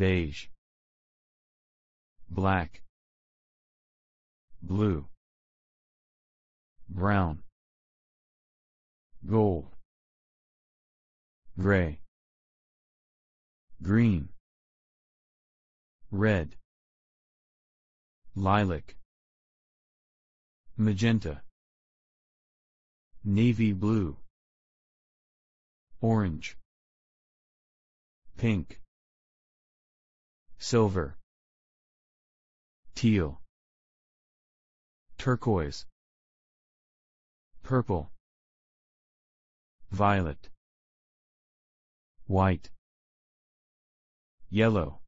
beige, black, blue, brown, gold, gray, green, red, lilac, magenta, navy blue, orange, pink, silver, teal, turquoise, purple, violet, white, yellow,